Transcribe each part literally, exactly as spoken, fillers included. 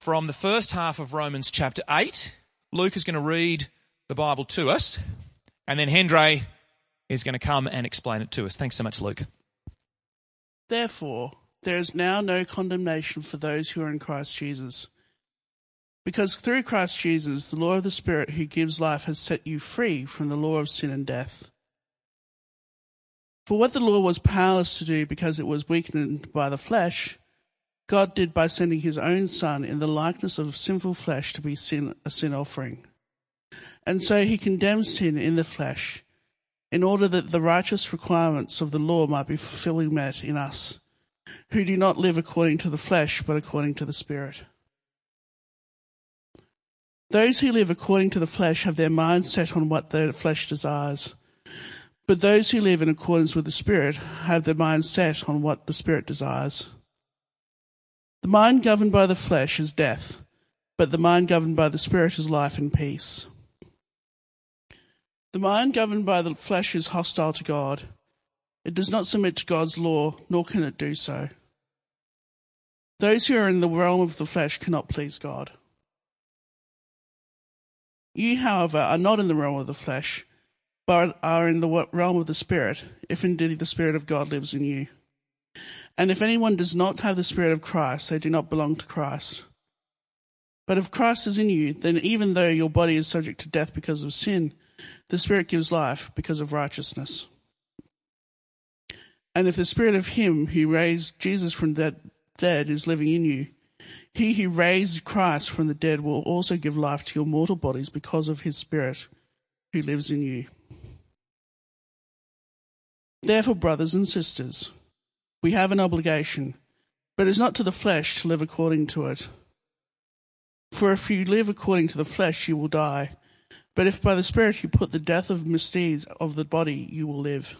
from the first half of Romans chapter eight. Luke is going to read the Bible to us, and then Hendray is going to come and explain it to us. Thanks so much, Luke. Therefore, there is now no condemnation for those who are in Christ Jesus. Because through Christ Jesus, the law of the Spirit who gives life has set you free from the law of sin and death. For what the law was powerless to do because it was weakened by the flesh, God did by sending his own Son in the likeness of sinful flesh to be sin, a sin offering. And so he condemned sin in the flesh, in order that the righteous requirements of the law might be fully met in us, who do not live according to the flesh, but according to the Spirit. Those who live according to the flesh have their minds set on what the flesh desires. But those who live in accordance with the Spirit have their minds set on what the Spirit desires. The mind governed by the flesh is death, but the mind governed by the Spirit is life and peace. The mind governed by the flesh is hostile to God. It does not submit to God's law, nor can it do so. Those who are in the realm of the flesh cannot please God. You, however, are not in the realm of the flesh, but are in the realm of the Spirit, if indeed the Spirit of God lives in you. And if anyone does not have the Spirit of Christ, they do not belong to Christ. But if Christ is in you, then even though your body is subject to death because of sin, the Spirit gives life because of righteousness. And if the Spirit of him who raised Jesus from the dead is living in you, he who raised Christ from the dead will also give life to your mortal bodies because of his Spirit who lives in you. Therefore, brothers and sisters, we have an obligation, but it is not to the flesh to live according to it. For if you live according to the flesh, you will die. But if by the Spirit you put the death of misdeeds of the body, you will live.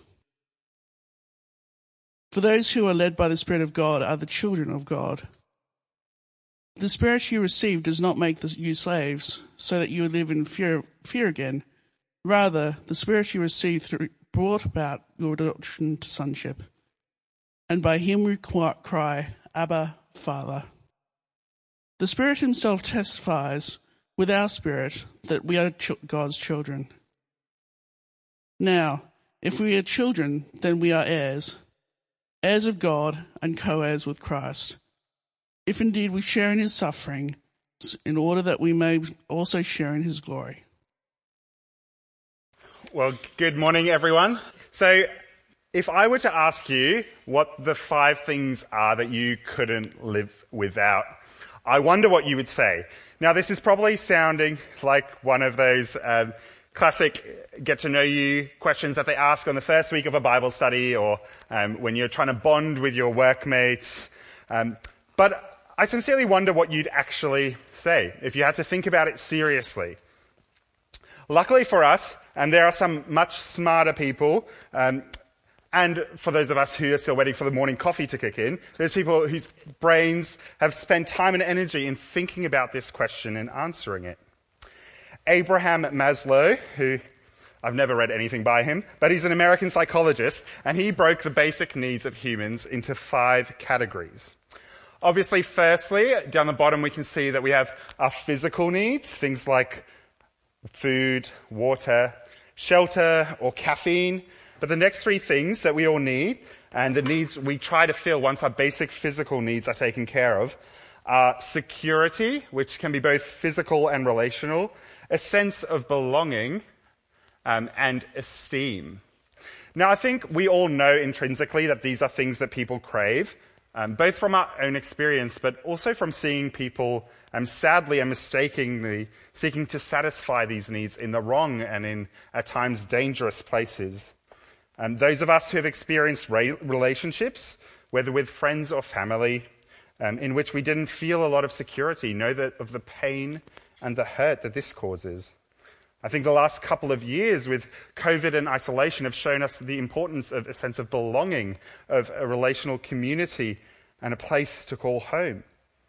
For those who are led by the Spirit of God are the children of God. The Spirit you received does not make you slaves, so that you live in fear, fear again. Rather, the Spirit you received through, brought about your adoption to sonship. And by him we cry, Abba, Father. The Spirit himself testifies with our spirit that we are ch- God's children. Now, if we are children, then we are heirs, heirs of God and co-heirs with Christ, if indeed we share in his suffering, in order that we may also share in his glory. Well, good morning, everyone. So, if I were to ask you what the five things are that you couldn't live without, I wonder what you would say. Now, this is probably sounding like one of those um, classic get-to-know-you questions that they ask on the first week of a Bible study, or um, when you're trying to bond with your workmates. Um, but I sincerely wonder what you'd actually say if you had to think about it seriously. Luckily for us, and there are some much smarter people, um, and for those of us who are still waiting for the morning coffee to kick in, there's people whose brains have spent time and energy in thinking about this question and answering it. Abraham Maslow, who I've never read anything by him, but he's an American psychologist, and he broke the basic needs of humans into five categories. Obviously, firstly, down the bottom we can see that we have our physical needs, things like food, water, shelter, or caffeine. But the next three things that we all need, and the needs we try to fill once our basic physical needs are taken care of, are security, which can be both physical and relational, a sense of belonging, um, and esteem. Now, I think we all know intrinsically that these are things that people crave, um, both from our own experience, but also from seeing people, um, sadly and mistakenly, seeking to satisfy these needs in the wrong and in, at times, dangerous places. Um, those of us who have experienced re- relationships, whether with friends or family, um, in which we didn't feel a lot of security, know that of the pain and the hurt that this causes. I think the last couple of years with COVID and isolation have shown us the importance of a sense of belonging, of a relational community and a place to call home.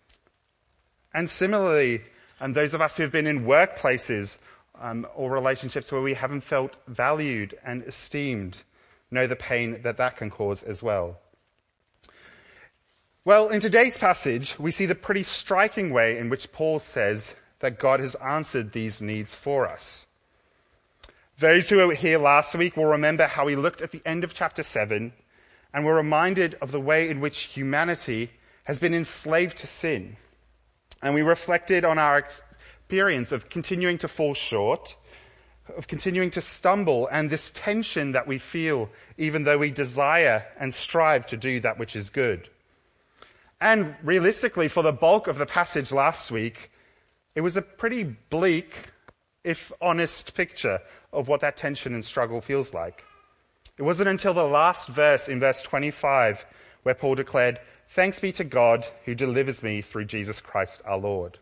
And similarly, and those of us who have been in workplaces um, or relationships where we haven't felt valued and esteemed know the pain that that can cause as well. Well, in today's passage, we see the pretty striking way in which Paul says that God has answered these needs for us. Those who were here last week will remember how we looked at the end of chapter seven and were reminded of the way in which humanity has been enslaved to sin. And we reflected on our experience of continuing to fall short, of continuing to stumble, and this tension that we feel even though we desire and strive to do that which is good. And realistically, for the bulk of the passage last week, it was a pretty bleak, if honest, picture of what that tension and struggle feels like. It wasn't until the last verse in verse twenty-five where Paul declared, "Thanks be to God who delivers me through Jesus Christ our Lord."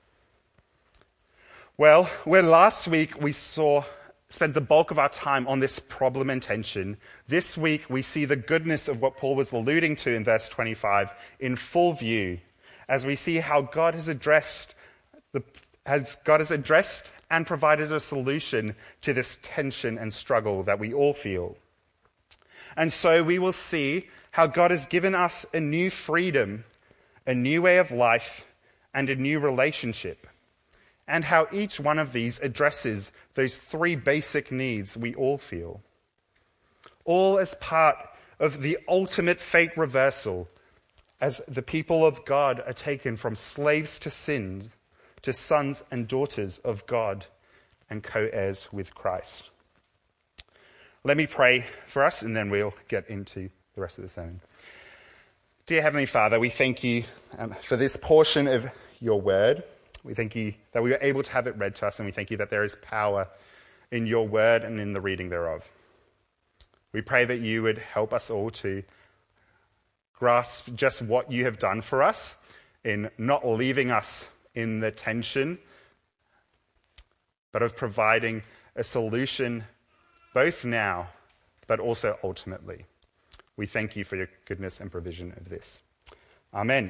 Well, where last week we saw spent the bulk of our time on this problem and tension, this week we see the goodness of what Paul was alluding to in verse twenty-five in full view, as we see how God has addressed the has God has addressed and provided a solution to this tension and struggle that we all feel. And so we will see how God has given us a new freedom, a new way of life, and a new relationship, and how each one of these addresses those three basic needs we all feel, all as part of the ultimate fate reversal, as the people of God are taken from slaves to sin to sons and daughters of God and co-heirs with Christ. Let me pray for us, and then we'll get into the rest of the sermon. Dear Heavenly Father, we thank you um, for this portion of your word. We thank you that we were able to have it read to us, and we thank you that there is power in your word and in the reading thereof. We pray that you would help us all to grasp just what you have done for us in not leaving us in the tension, but of providing a solution both now, but also ultimately. We thank you for your goodness and provision of this. Amen.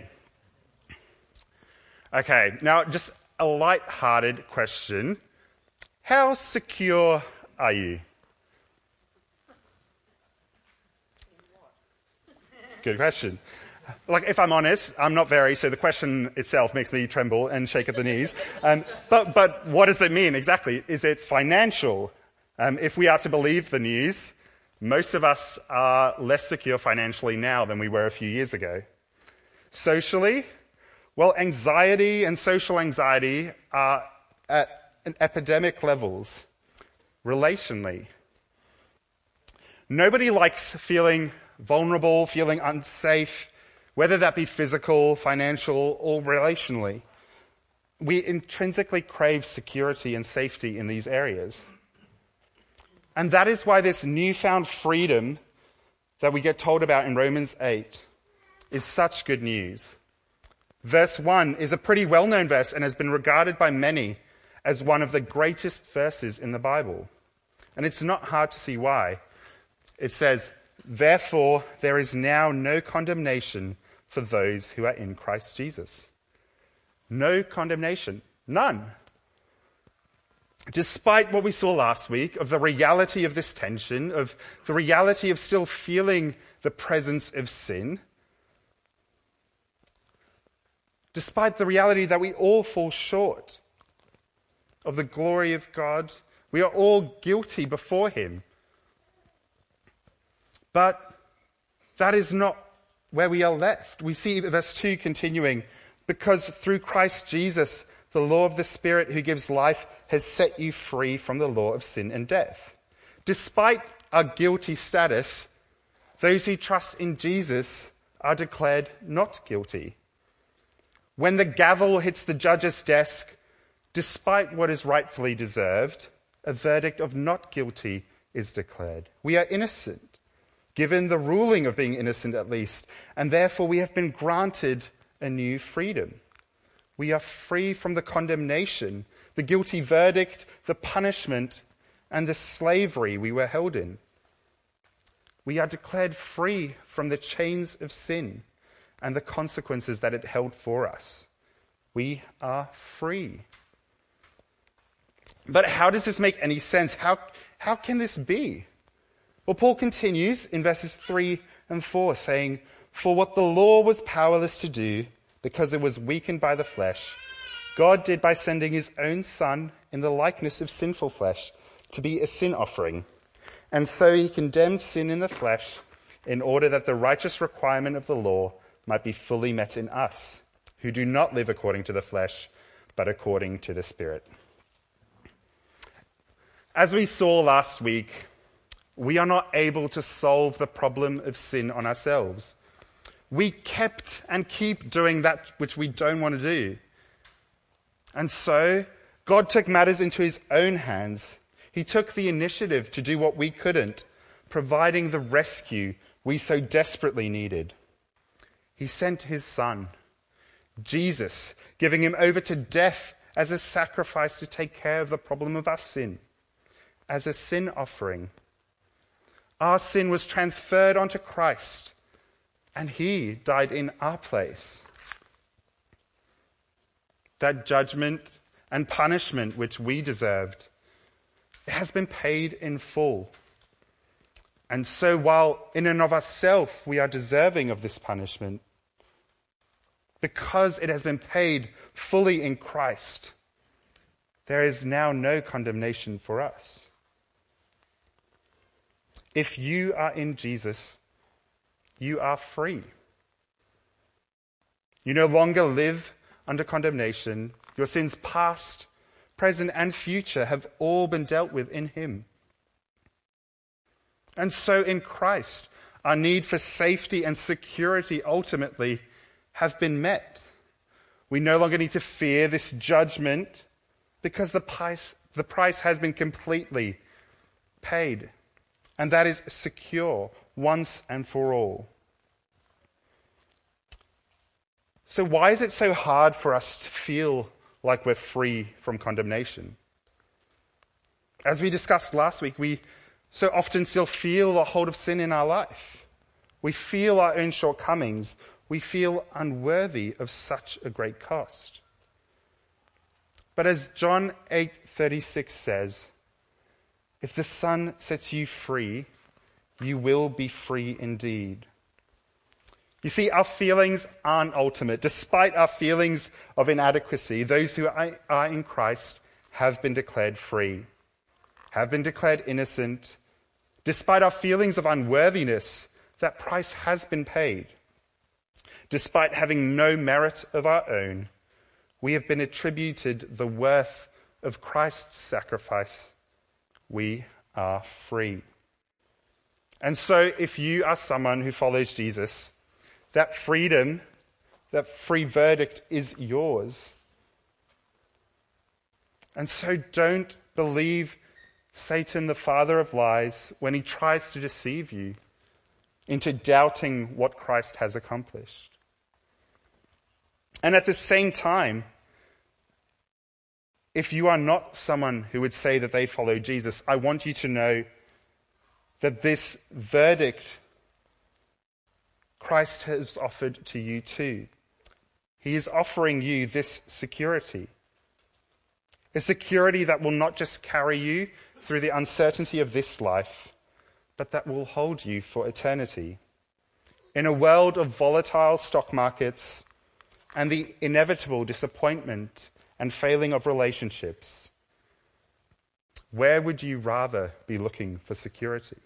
Okay, now just a light-hearted question. How secure are you? Good question. Like, if I'm honest, I'm not very, so the question itself makes me tremble and shake at the knees. Um, but, but what does it mean exactly? Is it financial? Um, if we are to believe the news, most of us are less secure financially now than we were a few years ago. Socially, well, anxiety and social anxiety are at an epidemic levels. Relationally, nobody likes feeling vulnerable, feeling unsafe, whether that be physical, financial, or relationally. We intrinsically crave security and safety in these areas. And that is why this newfound freedom that we get told about in Romans eight is such good news. Verse one is a pretty well-known verse and has been regarded by many as one of the greatest verses in the Bible. And it's not hard to see why. It says, "Therefore, there is now no condemnation for those who are in Christ Jesus." No condemnation. None. Despite what we saw last week of the reality of this tension, of the reality of still feeling the presence of sin, despite the reality that we all fall short of the glory of God, we are all guilty before him. But that is not where we are left. We see verse two continuing, "Because through Christ Jesus, the law of the Spirit who gives life has set you free from the law of sin and death." Despite our guilty status, those who trust in Jesus are declared not guilty. When the gavel hits the judge's desk, despite what is rightfully deserved, a verdict of not guilty is declared. We are innocent, given the ruling of being innocent at least, and therefore we have been granted a new freedom. We are free from the condemnation, the guilty verdict, the punishment, and the slavery we were held in. We are declared free from the chains of sin and the consequences that it held for us. We are free. But how does this make any sense? How, how can this be? Well, Paul continues in verses three and four saying, For what the law was powerless to do, because it was weakened by the flesh, God did by sending his own Son in the likeness of sinful flesh to be a sin offering. And so he condemned sin in the flesh in order that the righteous requirement of the law might be fully met in us, who do not live according to the flesh, but according to the Spirit. As we saw last week, we are not able to solve the problem of sin on ourselves. We kept and keep doing that which we don't want to do. And so, God took matters into his own hands. He took the initiative to do what we couldn't, providing the rescue we so desperately needed. He sent his Son, Jesus, giving him over to death as a sacrifice to take care of the problem of our sin, as a sin offering. Our sin was transferred onto Christ, and he died in our place. That judgment and punishment which we deserved, it has been paid in full. And so while in and of ourselves we are deserving of this punishment, because it has been paid fully in Christ, there is now no condemnation for us. If you are in Jesus, you are free. You no longer live under condemnation. Your sins past, present, and future have all been dealt with in him. And so in Christ, our need for safety and security ultimately have been met. We no longer need to fear this judgment because the price, the price has been completely paid. And that is secure once and for all. So why is it so hard for us to feel like we're free from condemnation? As we discussed last week, we so often still feel the hold of sin in our life. We feel our own shortcomings. We feel unworthy of such a great cost. But as John eight thirty-six says, if the Son sets you free, you will be free indeed. You see, our feelings aren't ultimate. Despite our feelings of inadequacy, those who are in Christ have been declared free, have been declared innocent. Despite our feelings of unworthiness, that price has been paid. Despite having no merit of our own, we have been attributed the worth of Christ's sacrifice. We are free. And so if you are someone who follows Jesus, that freedom, that free verdict is yours. And so don't believe Satan, the father of lies, when he tries to deceive you into doubting what Christ has accomplished. And at the same time, if you are not someone who would say that they follow Jesus, I want you to know that this verdict Christ has offered to you too. He is offering you this security. A security that will not just carry you through the uncertainty of this life, but that will hold you for eternity. In a world of volatile stock markets and the inevitable disappointment and failing of relationships, where would you rather be looking for security?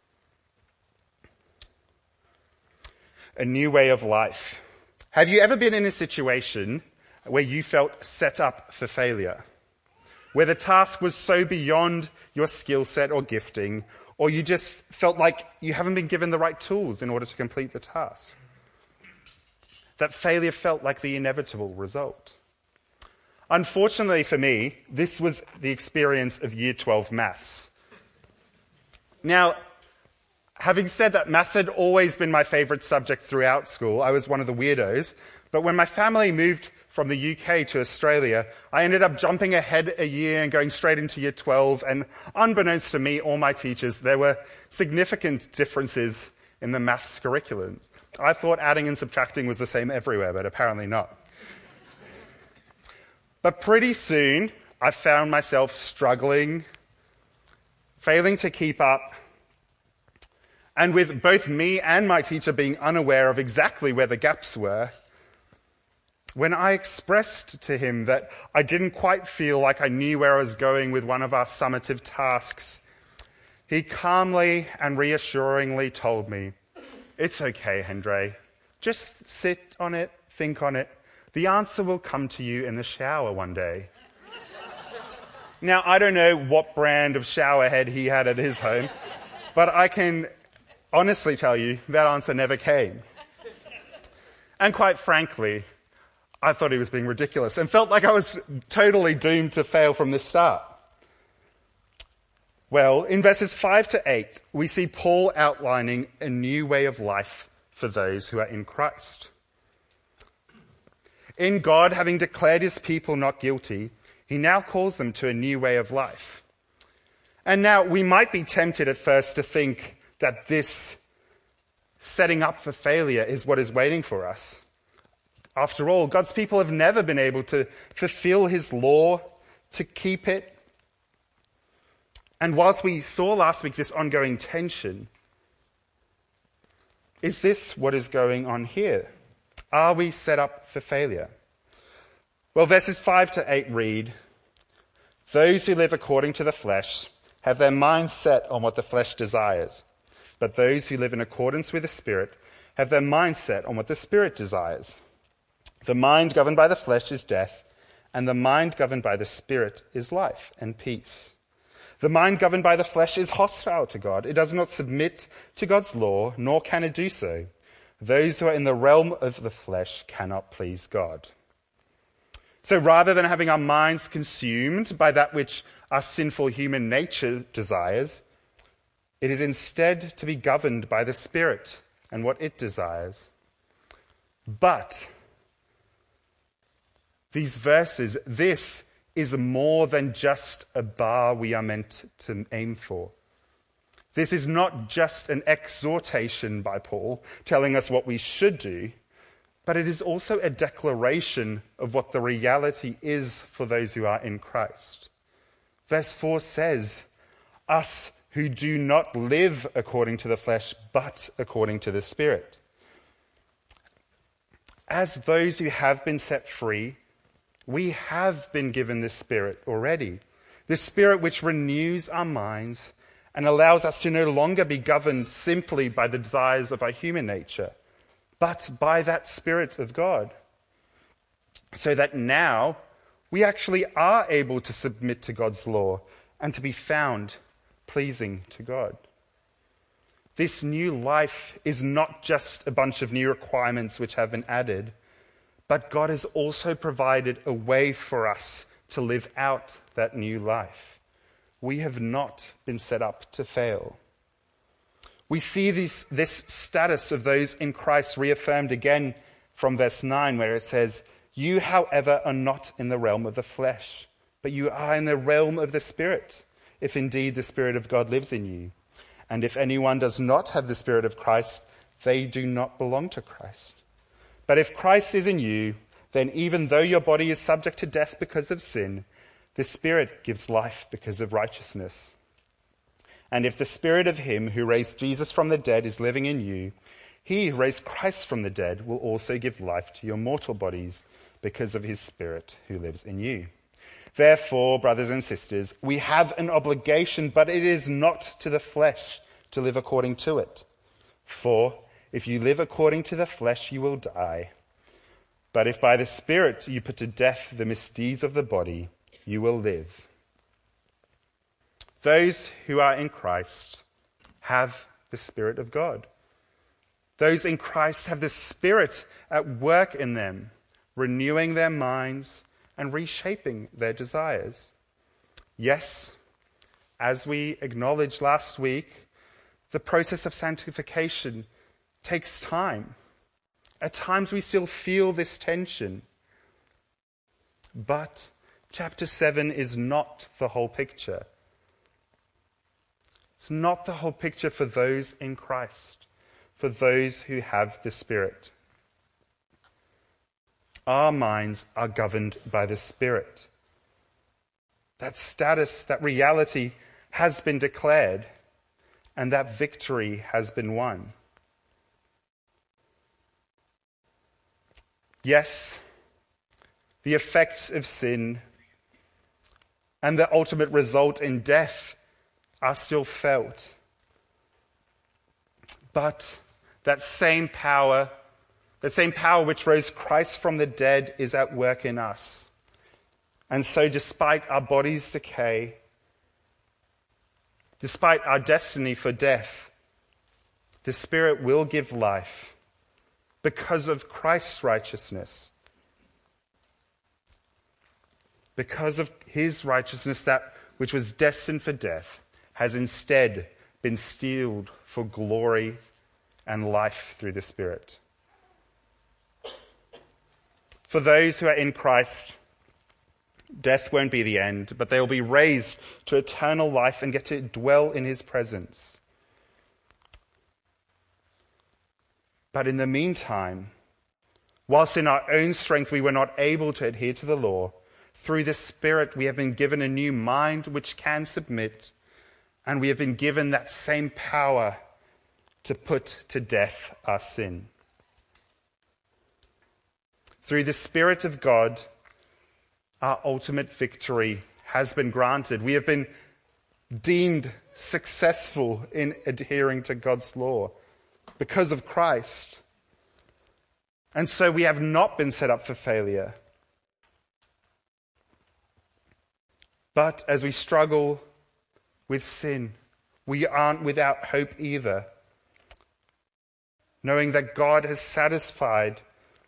A new way of life. Have you ever been in a situation where you felt set up for failure? Where the task was so beyond your skill set or gifting, or you just felt like you haven't been given the right tools in order to complete the task? That failure felt like the inevitable result. Unfortunately for me, this was the experience of year twelve maths. Now, having said that, maths had always been my favourite subject throughout school. I was one of the weirdos. But when my family moved from the U K to Australia, I ended up jumping ahead a year and going straight into year twelve. And unbeknownst to me or my teachers, there were significant differences in the maths curriculum. I thought adding and subtracting was the same everywhere, but apparently not. But pretty soon, I found myself struggling, failing to keep up, And with both me and my teacher being unaware of exactly where the gaps were, when I expressed to him that I didn't quite feel like I knew where I was going with one of our summative tasks, he calmly and reassuringly told me, "It's okay, Hendré. Just sit on it, think on it. The answer will come to you in the shower one day." Now, I don't know what brand of shower head he had at his home, but I can honestly tell you that answer never came. And quite frankly, I thought he was being ridiculous and felt like I was totally doomed to fail from the start. Well, in verses five to eight, we see Paul outlining a new way of life for those who are in Christ. In God, having declared his people not guilty, he now calls them to a new way of life. And now we might be tempted at first to think that this setting up for failure is what is waiting for us. After all, God's people have never been able to fulfill his law, to keep it. And whilst we saw last week this ongoing tension, is this what is going on here? Are we set up for failure? Well, verses five to eight read, "Those who live according to the flesh have their minds set on what the flesh desires, but those who live in accordance with the Spirit have their minds set on what the Spirit desires. The mind governed by the flesh is death, and the mind governed by the Spirit is life and peace. The mind governed by the flesh is hostile to God. It does not submit to God's law, nor can it do so. Those who are in the realm of the flesh cannot please God." So rather than having our minds consumed by that which our sinful human nature desires, it is instead to be governed by the Spirit and what it desires. But these verses, this is more than just a bar we are meant to aim for. This is not just an exhortation by Paul telling us what we should do, but it is also a declaration of what the reality is for those who are in Christ. Verse four says, "Us who do not live according to the flesh, but according to the Spirit." As those who have been set free, we have been given the Spirit already. The Spirit which renews our minds and allows us to no longer be governed simply by the desires of our human nature, but by that Spirit of God. So that now we actually are able to submit to God's law and to be found pleasing to God. This new life is not just a bunch of new requirements which have been added, but God has also provided a way for us to live out that new life. We have not been set up to fail. We see this, this status of those in Christ reaffirmed again from verse nine, where it says, "You, however, are not in the realm of the flesh, but you are in the realm of the Spirit, if indeed the Spirit of God lives in you. And if anyone does not have the Spirit of Christ, they do not belong to Christ. But if Christ is in you, then even though your body is subject to death because of sin, the Spirit gives life because of righteousness. And if the Spirit of him who raised Jesus from the dead is living in you, he who raised Christ from the dead will also give life to your mortal bodies because of his Spirit who lives in you. Therefore, brothers and sisters, we have an obligation, but it is not to the flesh to live according to it. For if you live according to the flesh, you will die. But if by the Spirit you put to death the misdeeds of the body, you will live." Those who are in Christ have the Spirit of God. Those in Christ have the Spirit at work in them, renewing their minds and reshaping their desires. Yes, as we acknowledged last week, the process of sanctification takes time. At times we still feel this tension. But chapter seven is not the whole picture. It's not the whole picture for those in Christ, for those who have the Spirit. Our minds are governed by the Spirit. That status, that reality has been declared. and that victory has been won. Yes, the effects of sin and the ultimate result in death are still felt. But that same power, that same power which rose Christ from the dead is at work in us. And so despite our body's decay, despite our destiny for death, the Spirit will give life because of Christ's righteousness. Because of his righteousness, that which was destined for death has instead been sealed for glory and life through the Spirit. For those who are in Christ, death won't be the end, but they will be raised to eternal life and get to dwell in his presence. But in the meantime, whilst in our own strength we were not able to adhere to the law, through the Spirit we have been given a new mind which can submit, and we have been given that same power to put to death our sin. Through the Spirit of God, our ultimate victory has been granted. We have been deemed successful in adhering to God's law because of Christ. And so we have not been set up for failure. But as we struggle with sin, we aren't without hope either, knowing that God has satisfied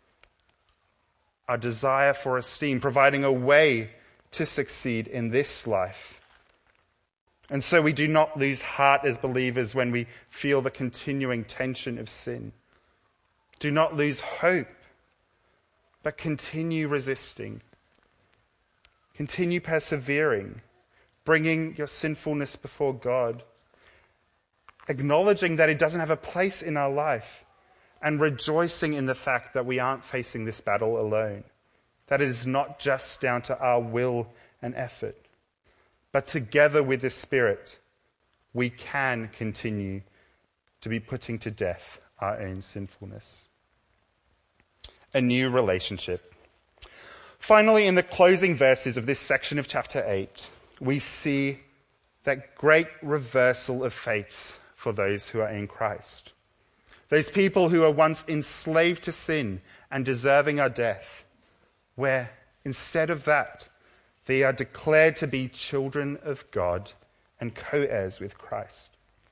our desire for esteem, providing a way to succeed in this life. And so we do not lose heart as believers when we feel the continuing tension of sin. Do not lose hope, but continue resisting. Continue persevering, bringing your sinfulness before God, acknowledging that it doesn't have a place in our life, and rejoicing in the fact that we aren't facing this battle alone, that it is not just down to our will and effort, but together with the Spirit, we can continue to be putting to death our own sinfulness. A new relationship. Finally, in the closing verses of this section of chapter eight, we see that great reversal of fates for those who are in Christ. Those people who are once enslaved to sin and deserving our death, where instead of that, they are declared to be children of God and co-heirs with Christ.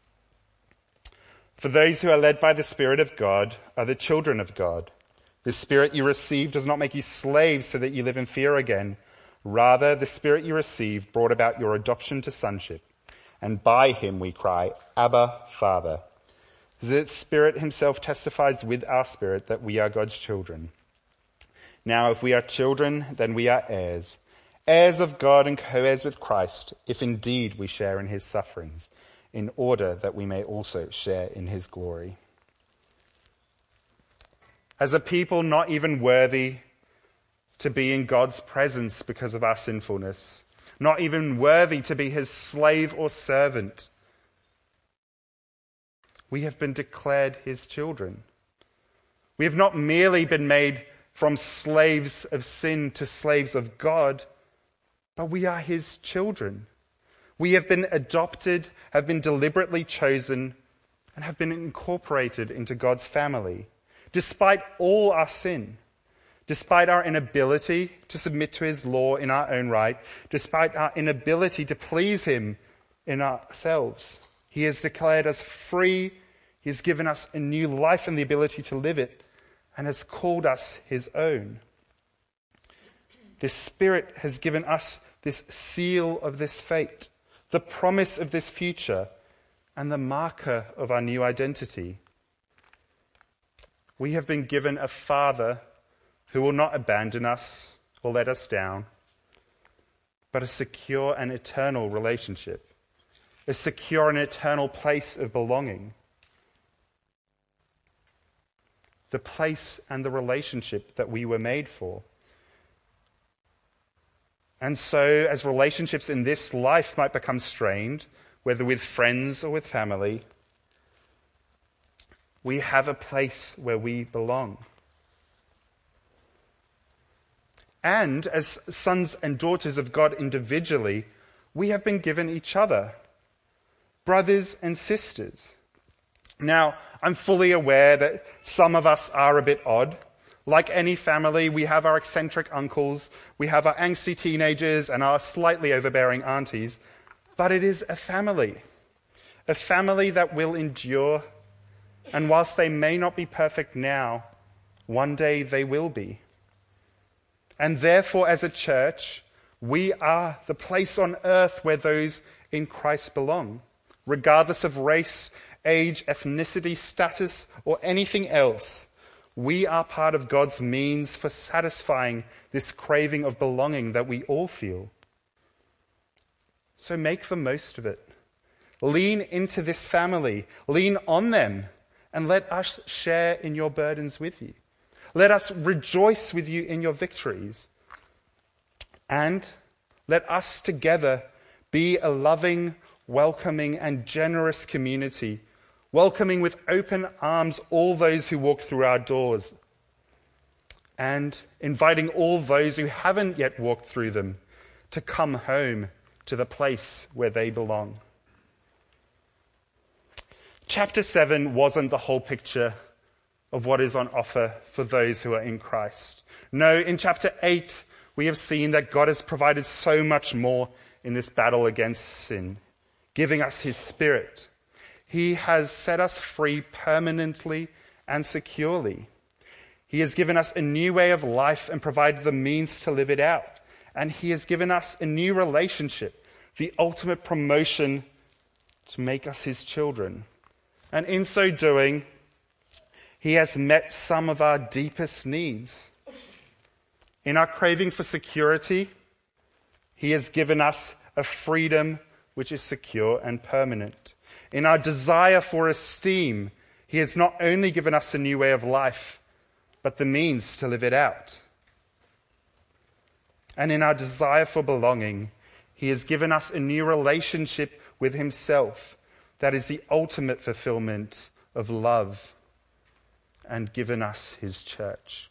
For those who are led by the Spirit of God are the children of God. The Spirit you received does not make you slaves so that you live in fear again. Rather, the Spirit you received brought about your adoption to sonship. And by him we cry, Abba, Father. The Spirit himself testifies with our spirit that we are God's children. Now, if we are children, then we are heirs, heirs of God and co-heirs with Christ, if indeed we share in his sufferings, in order that we may also share in his glory. As a people not even worthy to be in God's presence because of our sinfulness, not even worthy to be his slave or servant, we have been declared his children. We have not merely been made from slaves of sin to slaves of God, but we are his children. We have been adopted, have been deliberately chosen, and have been incorporated into God's family, despite all our sin, despite our inability to submit to his law in our own right, despite our inability to please him in ourselves. He has declared us free. He has given us a new life and the ability to live it, and has called us his own. The Spirit has given us this seal of this fate, the promise of this future, and the marker of our new identity. We have been given a Father who will not abandon us or let us down, but a secure and eternal relationship, a secure and eternal place of belonging. The place and the relationship that we were made for. And so, as relationships in this life might become strained, whether with friends or with family, we have a place where we belong. And as sons and daughters of God individually, we have been given each other, brothers and sisters. Now, I'm fully aware that some of us are a bit odd. Like any family, we have our eccentric uncles, we have our angsty teenagers and our slightly overbearing aunties, but it is a family. A family that will endure, and whilst they may not be perfect now, one day they will be. And therefore, as a church, we are the place on earth where those in Christ belong, regardless of race, age, ethnicity, status, or anything else. We are part of God's means for satisfying this craving of belonging that we all feel. So make the most of it. Lean into this family. Lean on them. And let us share in your burdens with you. Let us rejoice with you in your victories. And let us together be a loving, welcoming, and generous community, welcoming with open arms all those who walk through our doors, and inviting all those who haven't yet walked through them to come home to the place where they belong. Chapter seven wasn't the whole picture of what is on offer for those who are in Christ. No, in chapter eight, we have seen that God has provided so much more in this battle against sin, giving us his Spirit. He has set us free permanently and securely. He has given us a new way of life and provided the means to live it out. And he has given us a new relationship, the ultimate promotion to make us his children. And in so doing, he has met some of our deepest needs. In our craving for security, he has given us a freedom which is secure and permanent. In our desire for esteem, he has not only given us a new way of life, but the means to live it out. And in our desire for belonging, he has given us a new relationship with himself that is the ultimate fulfillment of love, and given us his church.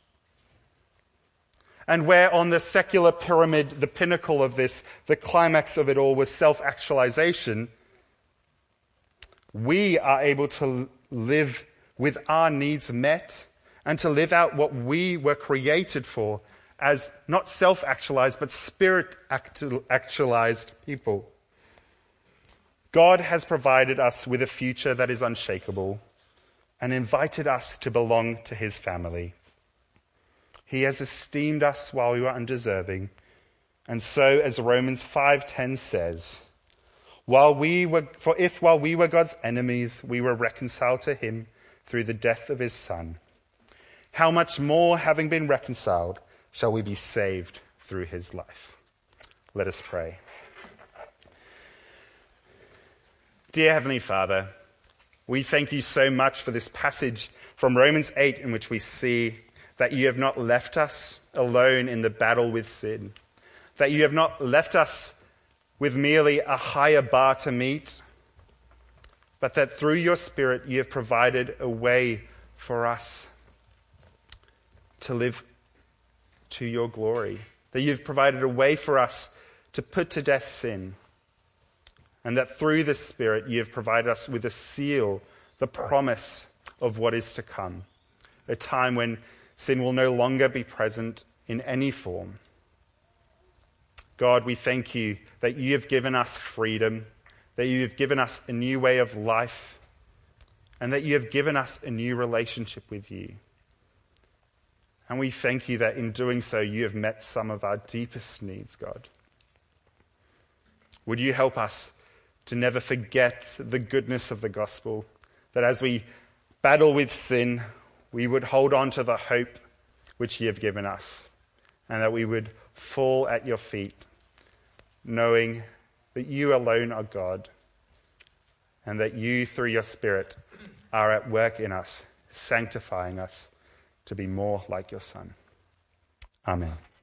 And where on the secular pyramid, the pinnacle of this, the climax of it all was self-actualization, we are able to live with our needs met and to live out what we were created for as not self-actualized, but spirit-actualized people. God has provided us with a future that is unshakable and invited us to belong to his family. He has esteemed us while we were undeserving. And so, as Romans five ten says, while we were, for if while we were God's enemies, we were reconciled to him through the death of his Son, how much more, having been reconciled, shall we be saved through his life? Let us pray. Dear Heavenly Father, we thank you so much for this passage from Romans eight in which we see that you have not left us alone in the battle with sin, that you have not left us with merely a higher bar to meet, but that through your Spirit you have provided a way for us to live to your glory, that you've provided a way for us to put to death sin, and that through the Spirit you have provided us with a seal, the promise of what is to come, a time when sin will no longer be present in any form. God, we thank you that you have given us freedom, that you have given us a new way of life, and that you have given us a new relationship with you. And we thank you that in doing so, you have met some of our deepest needs, God. Would you help us to never forget the goodness of the gospel, that as we battle with sin, we would hold on to the hope which you have given us, and that we would fall at your feet, knowing that you alone are God, and that you, through your Spirit, are at work in us, sanctifying us to be more like your Son. Amen.